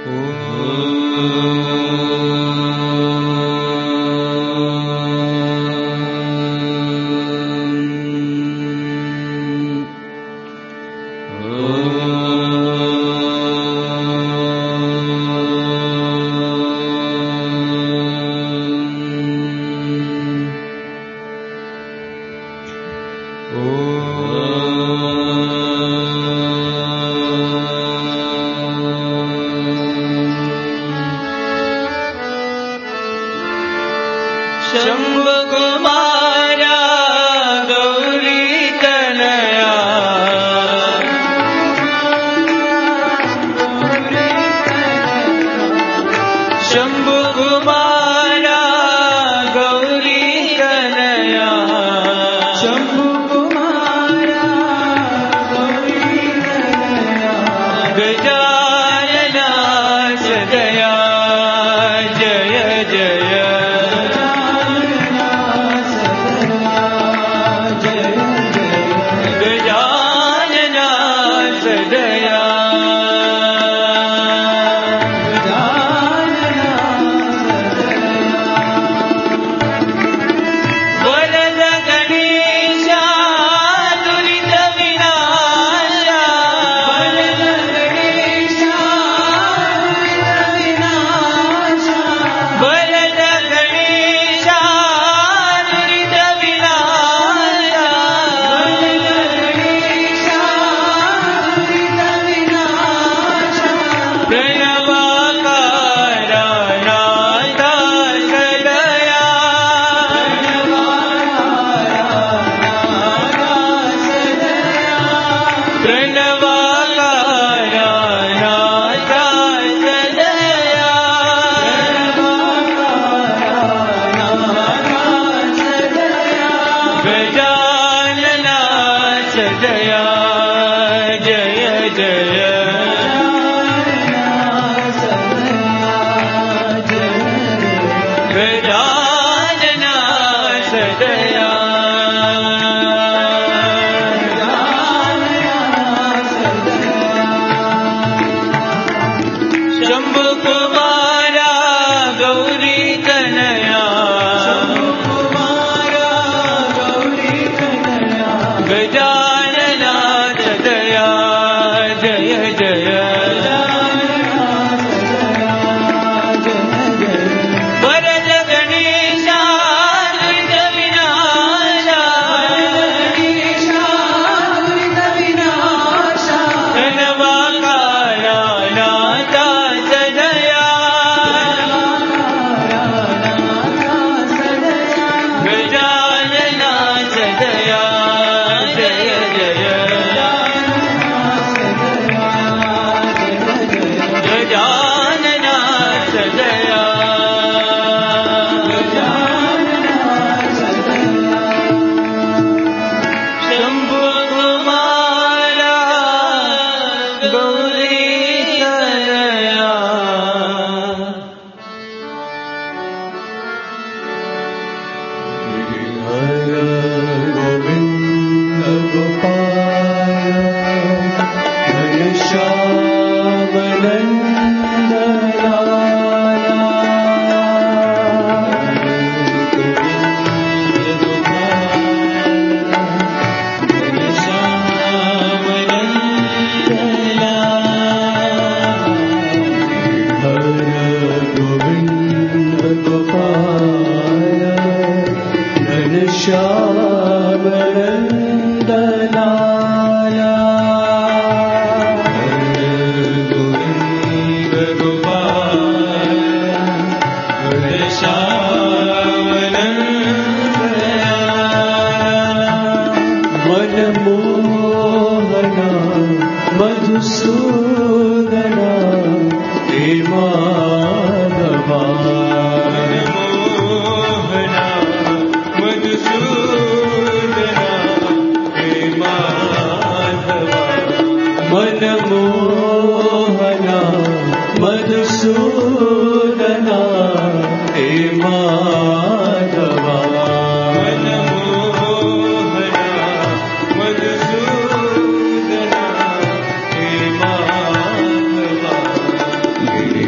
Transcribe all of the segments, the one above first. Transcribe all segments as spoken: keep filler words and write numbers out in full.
Madhusudana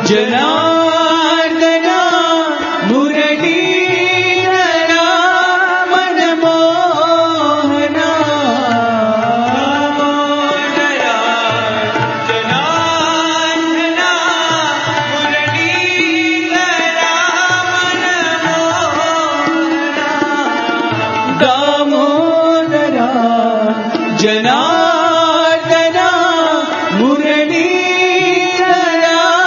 Janardhana Muralidhara మనమోహన Damodara Janardhana Muralidhara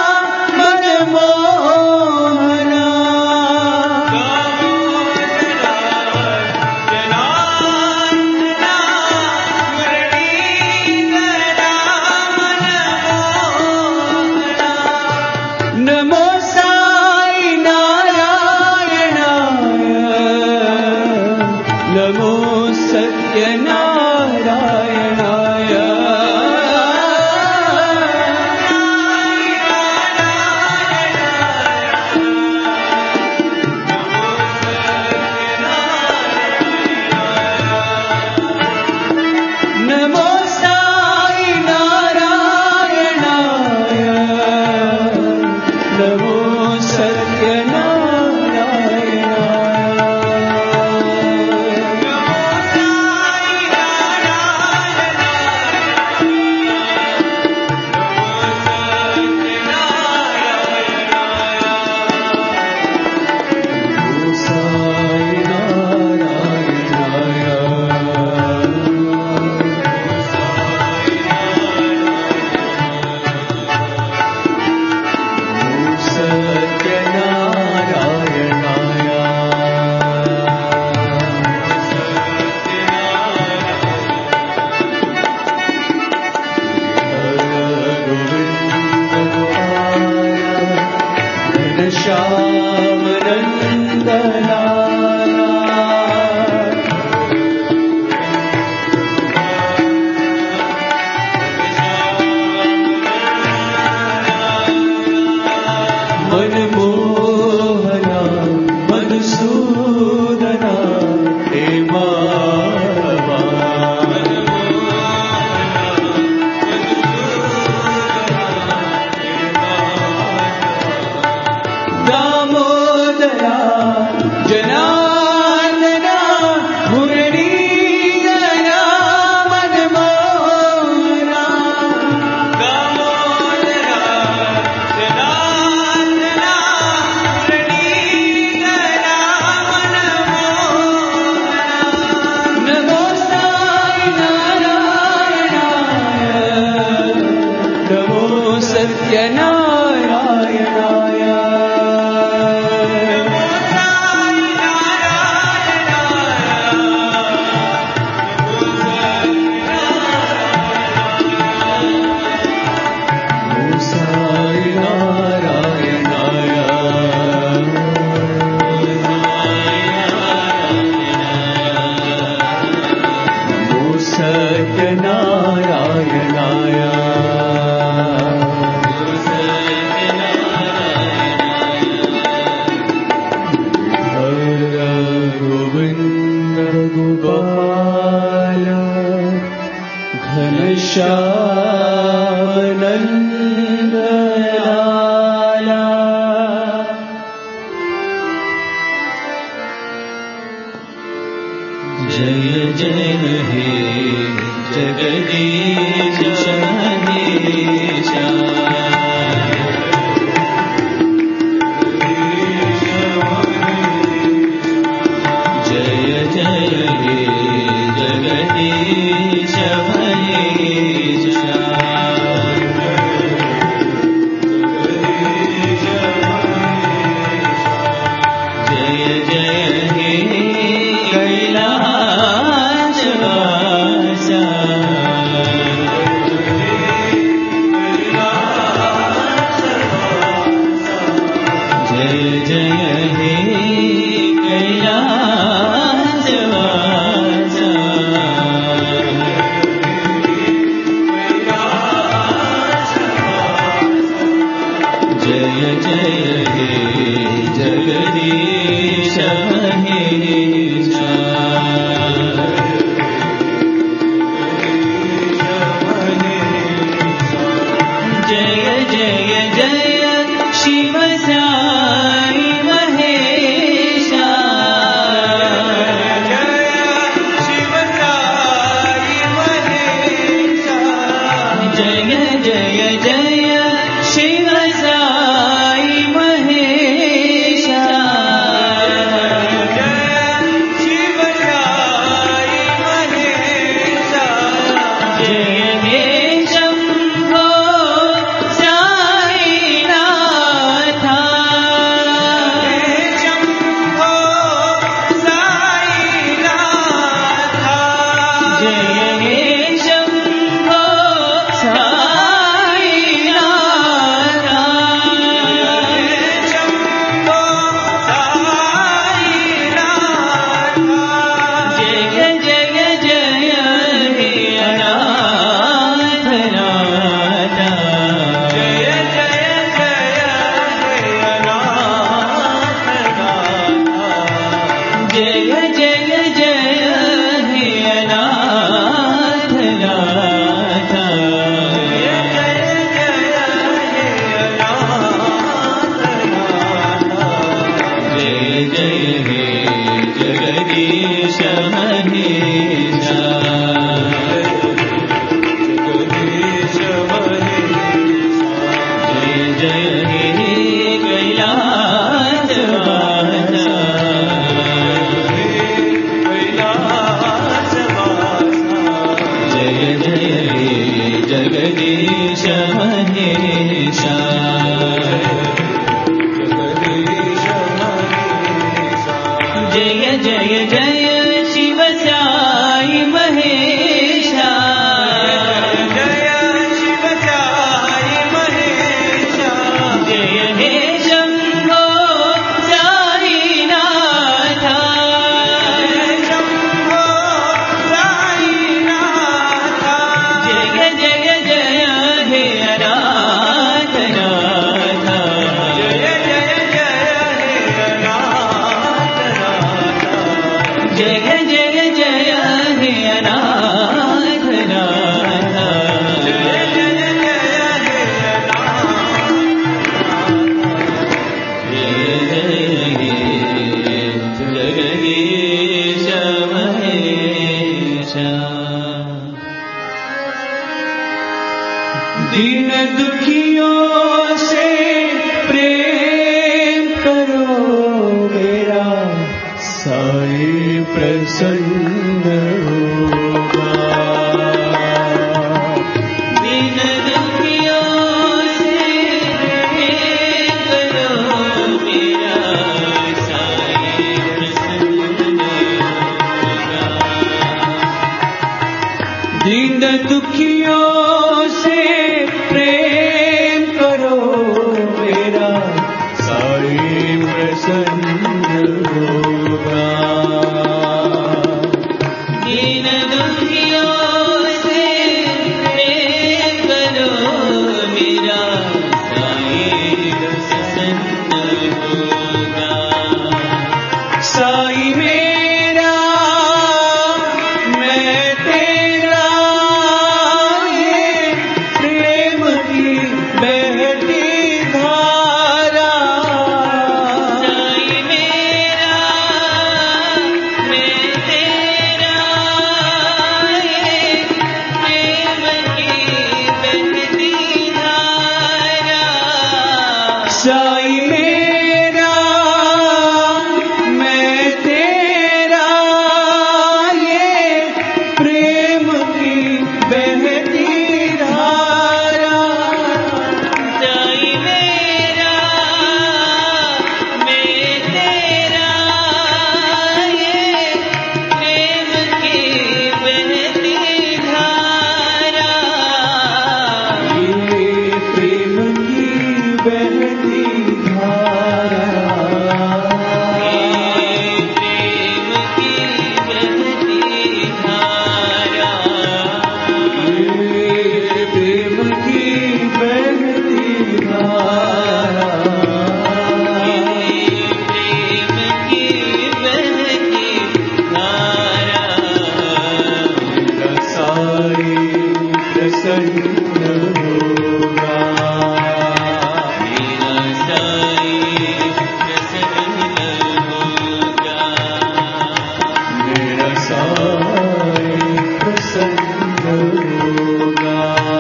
మనమోహన నమో సాయి నారాయణాయ నమో సత్యనారాయణాయ నమో సాయి నారాయణాయ నమో प्रसन्न होगा। दीन दुखियों से प्रेम करो मेरा साईं प्रसन्न होगा। दीन दुखियों से प्रेम करो मेरा साईं प्रसन्न होगा। दीन दुखियों से प्रेम करो मेरा साईं प्रसन्न होगा। साईं मेरा मैं तेरा ये प्रेम की बहती धारा। साईं मेरा मैं तेरा ये प्रेम की बहती धारा। साईं मेरा मैं तेरा ये प्रेम की बहती धारा। साईं मेरा मैं तेरा ये प्रेम की बहती धारा। ये प्रेम की बहती धारा। ये प्रेम की बहती धारा। ये प्रेम की बहती धारा। ये प्रेम की बहती धारा। मेरा साईं प्रसन्न होगा। मेरा साईं प्रसन्न होगा। मेरा साईं प्रसन्न होगा।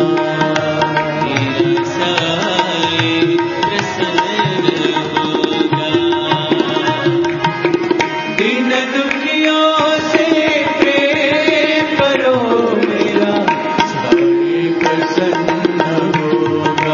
मेरा साईं प्रसन्न होगा। दीन दुखियों से प्रेम करो मेरा साईं प्रसन्न होगा।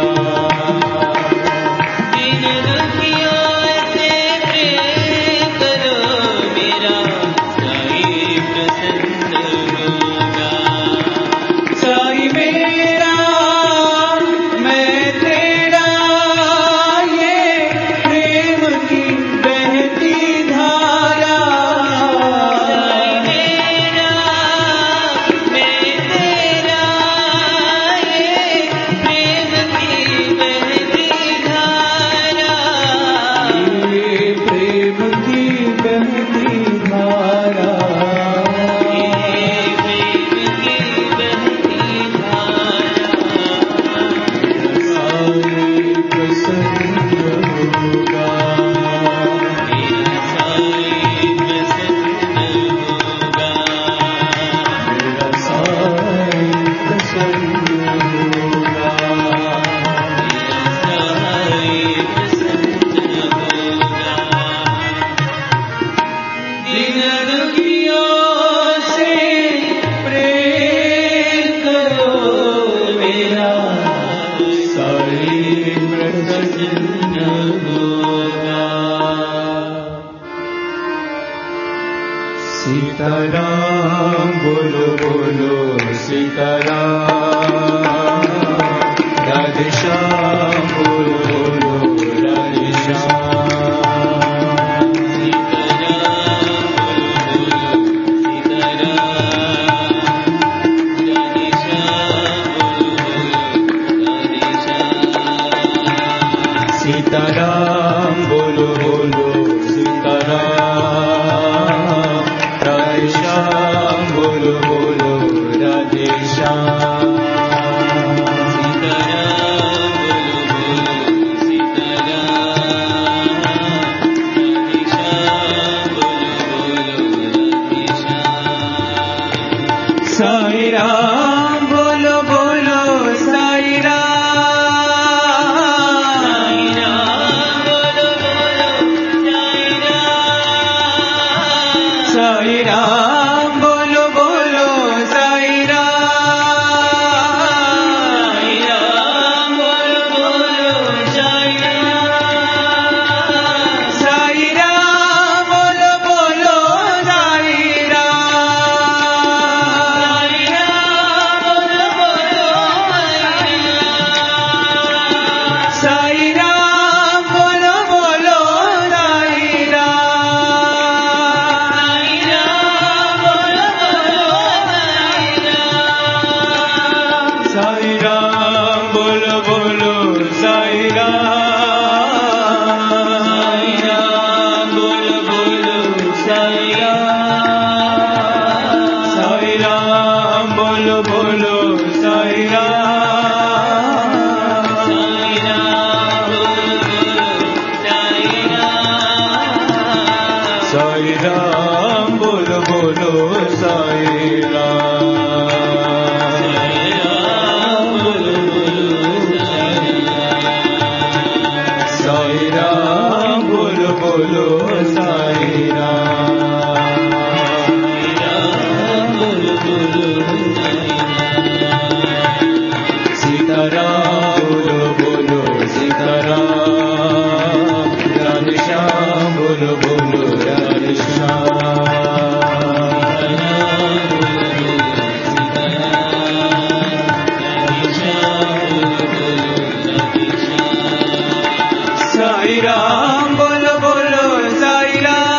दीन दुखियों से प्रेम करो मेरा साईं प्रसन्न होगा। साईं मेरा मैं तेरा ये प्रेम की बहती धारा। साईं मेरा मैं तेरा ये प्रेम की बहती धारा। ये प्रेम की बहती धारा। ये प्रेम की बहती धारा। साईं प्रसन्न होगा। मेरा साईं प्रसन्न होगा। मेरा साईं प्रसन्न होगा। मेरा साईं प्रसन्न होगा। दीन दुखियों से प्रेम करो मेरा साईं प्रसन्न होगा। सीताराम बोलो बोलो सीताराम। राधे श्याम बोलो बोलो राधे श्याम। सीताराम बोलो बोलो सीताराम। राधे श्याम बोलो बोलो सीताराम। राधे श्याम बोलो बोलो राधे श्याम। साईं राम बोलो बोलो साईं राम। साईं राम बोलो बोलो साईं राम। साई राम बोलो बोलो साई राम बोलो बोलो सीताराम बोलो बोलो सीताराम राधे श्याम बोलो बोलो राधे साई राम बोलो बोलो साई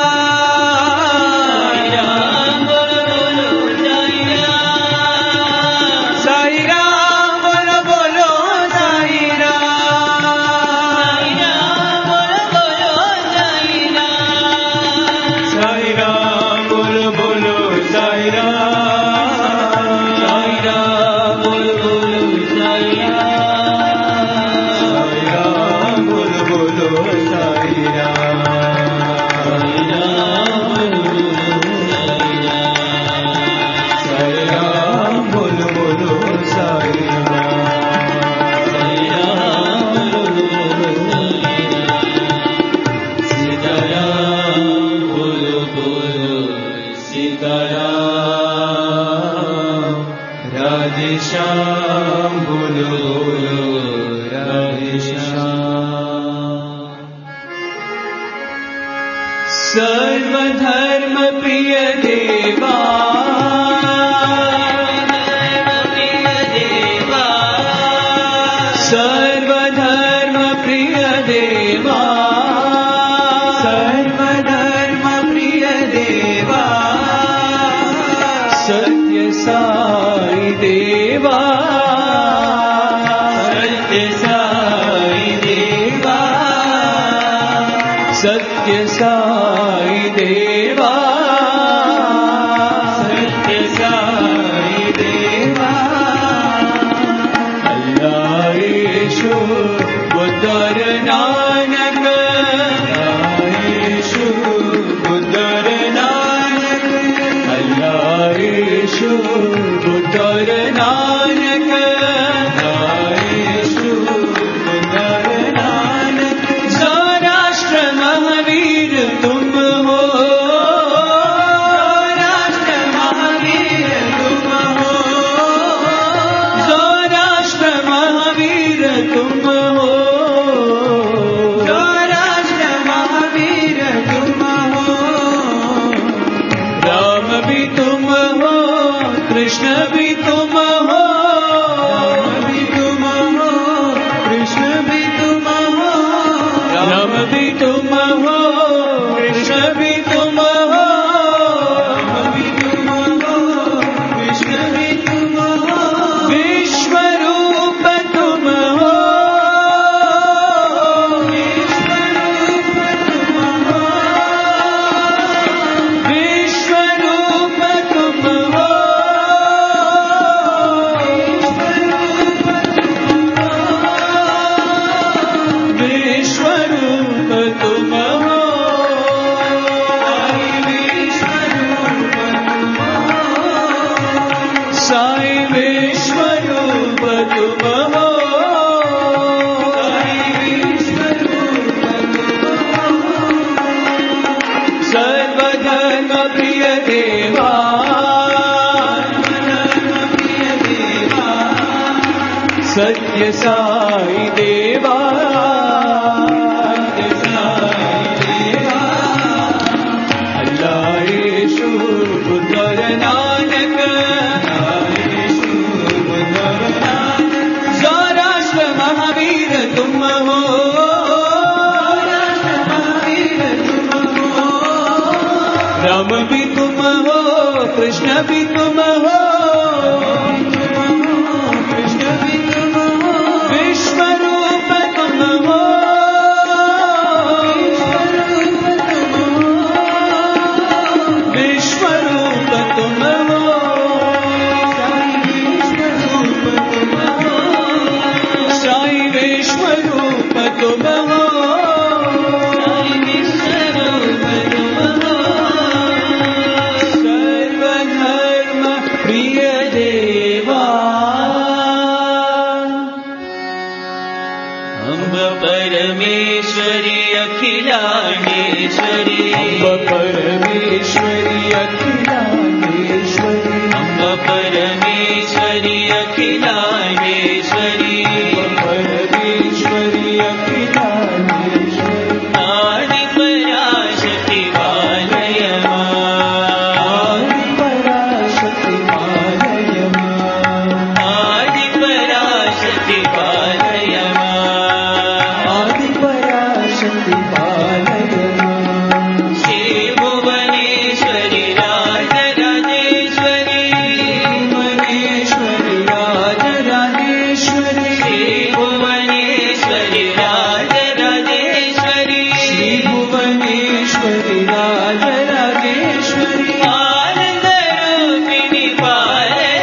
राम बोलो बोलो साई राम साई राम बोलो बोलो साई राम साई राम बोलो बोलो साई राम साई राम बोलो बोलो साई राम बोलो बोलो साई राम साई राम बोलो बोलो साई सीताराम बोलो बोलो सीताराम राधे श्याम बोलो बोलो राधे श्याम सर्वधर्म प्रिय देवा सर्वधर्म प्रिय देवा सर्वधर्म प्रिय देवा सत्य साई देवा सत्य साई देवा सत्य साई देवा सत्य साई देवा अल्लाह यीशु बुद्धर नानक यीशु बुद्धर नानक अल्लाह यीशु बुद्धर नानक यीशु बुद्धर नानक सौराष्ट्र महावीर तुम हो सौराष्ट्र महावीर तुम हो सौराष्ट्र महावीर तुम हो सौराष्ट्र महावीर तुम हो राम भी तुम हो कृष्ण भी तुम हो राम भी तुम हो कृष्ण भी तुम हो राम भी तुम हो कृष्ण भी तुम हो राम भी तुम हो कृष्ण भी तुम हो विश्व रूप तुम हो विश्व रूप तुम हो विश्व रूप तुम हो विश्व रूप तुम हो साई विश्व रूप तुम हो सर्वधर्म प्रिय देवा सत्य साई देवा अल्लाह यीशु बुद्धर नानक सौराष्ट्र महावीर तुम हो राम भी तुम हो कृष्ण भी तुम हो कृष्ण भी तुम हो विश्व रूप तुम हो विश्व रूप तुम हो साई विश्व रूप तुम हो सर्वधर्म प्रिय परमेश्वरी अखिलांडेश्वरी अम्ब परमेश्वरी अखिलांडेश्वरी अम्ब परमेश्वरी अखिलांडेश्वरी परमेश्वरी अखिलांडेश्वरी आदि पराशक्ति पालय आदि पराशक्ति पालय आदि पराशक्ति पालय आदि पराशक्ति पालय श्री भुवनेश्वरी राजराजेश्वरी भुवनेश्वरी राजराजेश्वरी श्री भुवनेश्वरी राजराजेश्वरी श्री भुवनेश्वरी राजराजेश्वरी आनंदरूपिणी पालय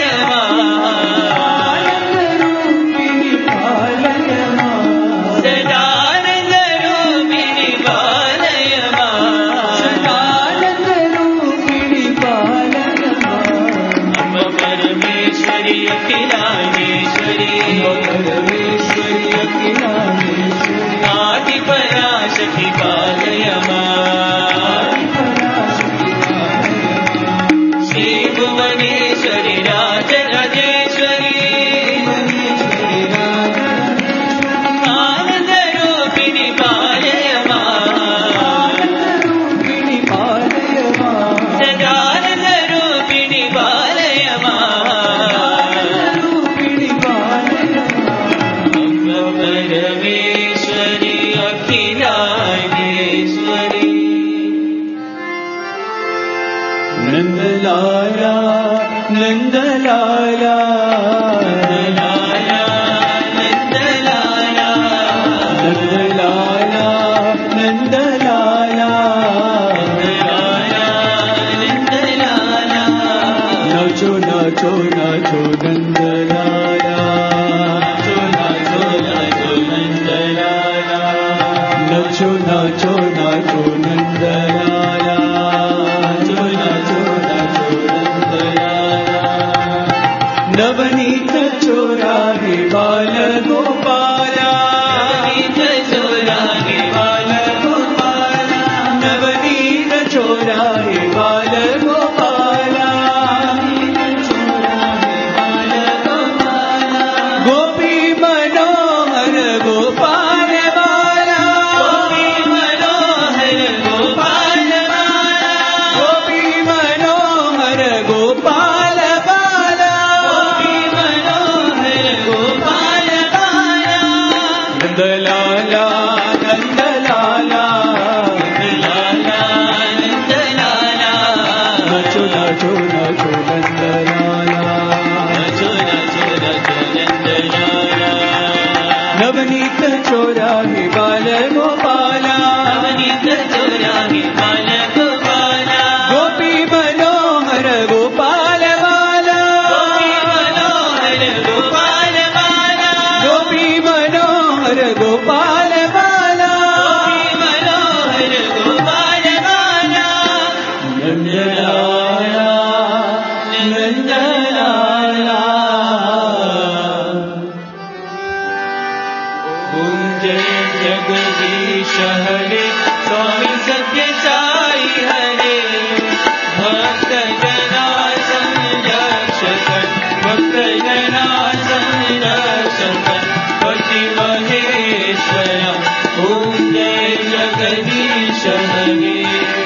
आनंदरूपिणी पालय सदानंदरूपिणी पालय सदानंदरूपिणी पालय अम्ब परमेश्वरी अखिलांडेश्वरी परमेश्वरी अखिलांडेश्वरी आदि पराशक्ति पालय श्री भुवनेश्वरी राजराजेश्वरी आनंदरूपिणी पालय आनंदरूपिणी पालय सदानंदरूपिणी पालय आनंदरूपिणी पालय अम्ब परमेश्वरी अखिलांडेश्वरी नंदलाला नंदलाला नंदलाला नंदलाला नंदलाला नंदलाला नाचो नाचो नाचो नंदलाला नाचो नाचो नाचो नंदलाला नाचो नाचो नाचो नंदलाला नाचो नाचो नाचो नंदलाला नवनीत चोरा हे बाल गोपाला नवनीत चोरा हे बाल गोपाला नवनीत चोरा हे बाल गोपाला चोरा हे बाल गोपाला गोपी मनोहर गोपाल बाला गोपी मनोहर गोपाल बाला गोपी मनोहर गोपाल बाला गोपी मनोहर गोपाल बाला नंदलाला नंदलाला नंदलाला नंदलाला नाचो नाचो नाचो नंदलाला नाचो नाचो नाचो नंदलाला नवनीत चोरा हे बाल गोपाला नवनीत चोरा हे बाल गोपाला गोपी मनोहर गोपाल बाला गोपी मनोहर गोपाल बाला गोपी मनोहर गोपाल बाला गोपी मनोहर गोपाल बाला नंदलाला नंदलाला ओम जय जगदीश हरे स्वामी सत्य साई हरे भक्त जना संरक्षक भक्त जना संरक्षक पति महेश्वर ओम जय जगदीश हरे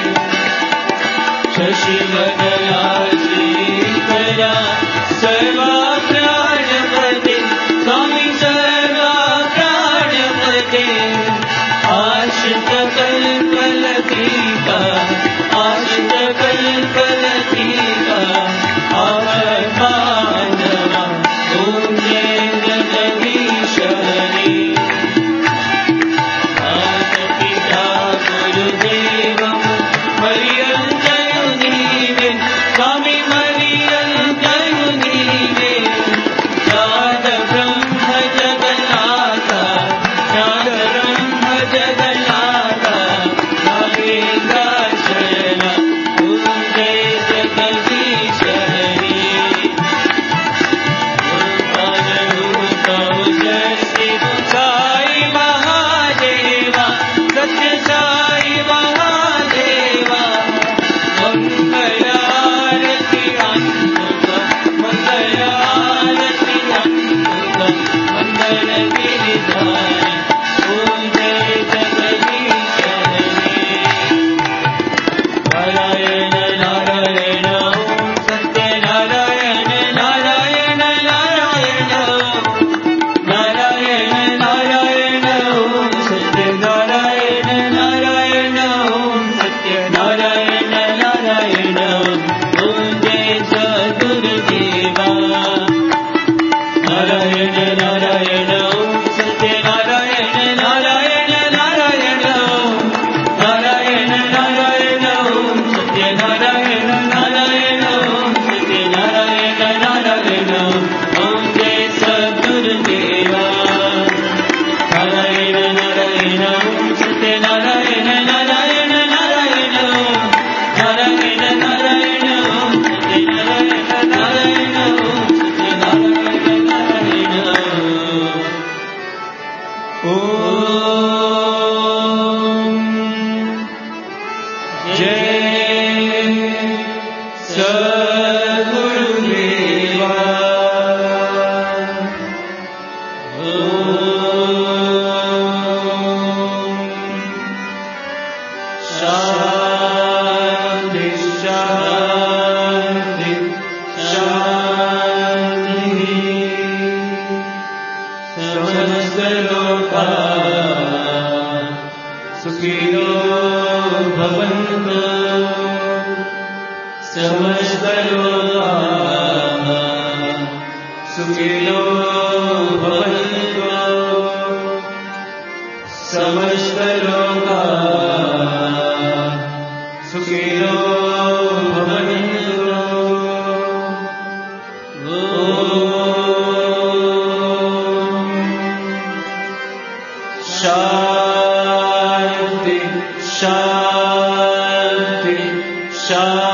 शशिवदना श्रीकरा सर्वा प्राणपते स्वामी सर्वा प्राणपते आश्रित कल्पलतीका आश्रित कल्पलतीका आत्मानवा ओम जय जगदीश हरे पिता गुरुदेवं मरियंतयुनीवे स्वामी मरियंतयुनीवे नाद ब्रह्म जगन्नाथ नाद ब्रह्म जगन्नाथ नागेन्द्र शरण ओम जय जगदीश हरे ओम साई महादेवा भवन्तु समस्तलोकाः सुखिनो भवन्तु समस्तलोकाः सुखिनो भवन्तु। शान्ति शान्ति शान्ति।